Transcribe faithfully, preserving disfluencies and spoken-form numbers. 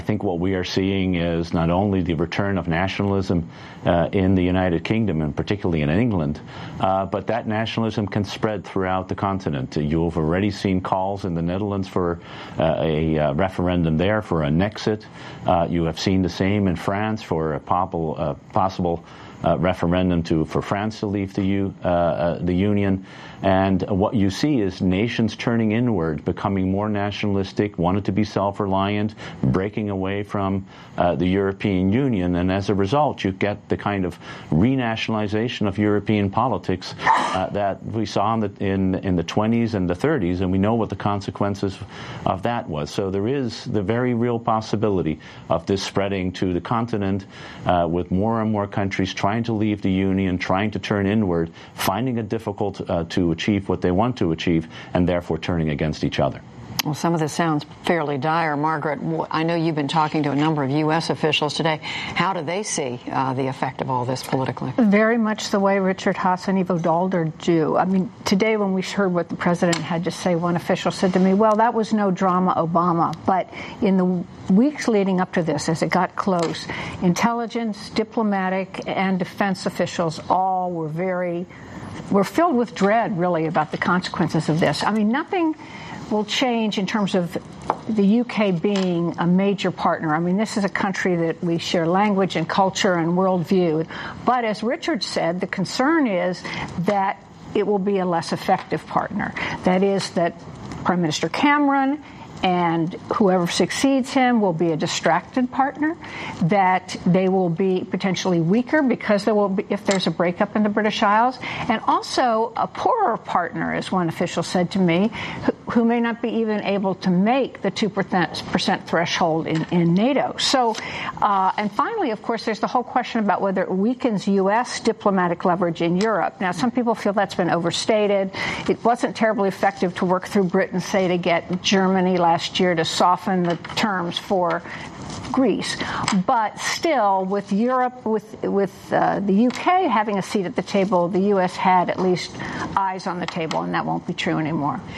I think what we are seeing is not only the return of nationalism uh, in the United Kingdom, and particularly in England, uh, but that nationalism can spread throughout the continent. You have already seen calls in the Netherlands for uh, a uh, referendum there for an exit. Uh, you have seen the same in France for a possible, uh, possible Uh, referendum to for France to leave the U, uh, uh, the Union, and what you see is nations turning inward, becoming more nationalistic, wanted to be self-reliant, breaking away from uh, the European Union, and as a result, you get the kind of renationalization of European politics uh, that we saw in the in, in the twenties and the thirties, and we know what the consequences of that was. So there is the very real possibility of this spreading to the continent, uh, with more and more countries trying trying to leave the Union, trying to turn inward, finding it difficult uh, to achieve what they want to achieve, and therefore turning against each other. Well, some of this sounds fairly dire. Margaret, I know you've been talking to a number of U S officials today. How do they see uh, the effect of all this politically? Very much the way Richard Haass and Ivo Daalder do. I mean, today when we heard what the president had to say, one official said to me, well, that was no drama, Obama. But in the weeks leading up to this, as it got close, intelligence, diplomatic, and defense officials all were very, were filled with dread, really, about the consequences of this. I mean, nothing will change in terms of the U K being a major partner. I mean, this is a country that we share language and culture and worldview. But as Richard said, the concern is that it will be a less effective partner. That is that Prime Minister Cameron and whoever succeeds him will be a distracted partner, that they will be potentially weaker because there will be, if there's a breakup in the British Isles, and also a poorer partner, as one official said to me, who, who may not be even able to make the two percent threshold in, in NATO. So, uh, and finally, of course, there's the whole question about whether it weakens U S diplomatic leverage in Europe. Now, some people feel that's been overstated. It wasn't terribly effective to work through Britain, say, to get Germany last year to soften the terms for Greece. But still, with Europe, with with uh, the U K having a seat at the table, the U S had at least eyes on the table, and that won't be true anymore.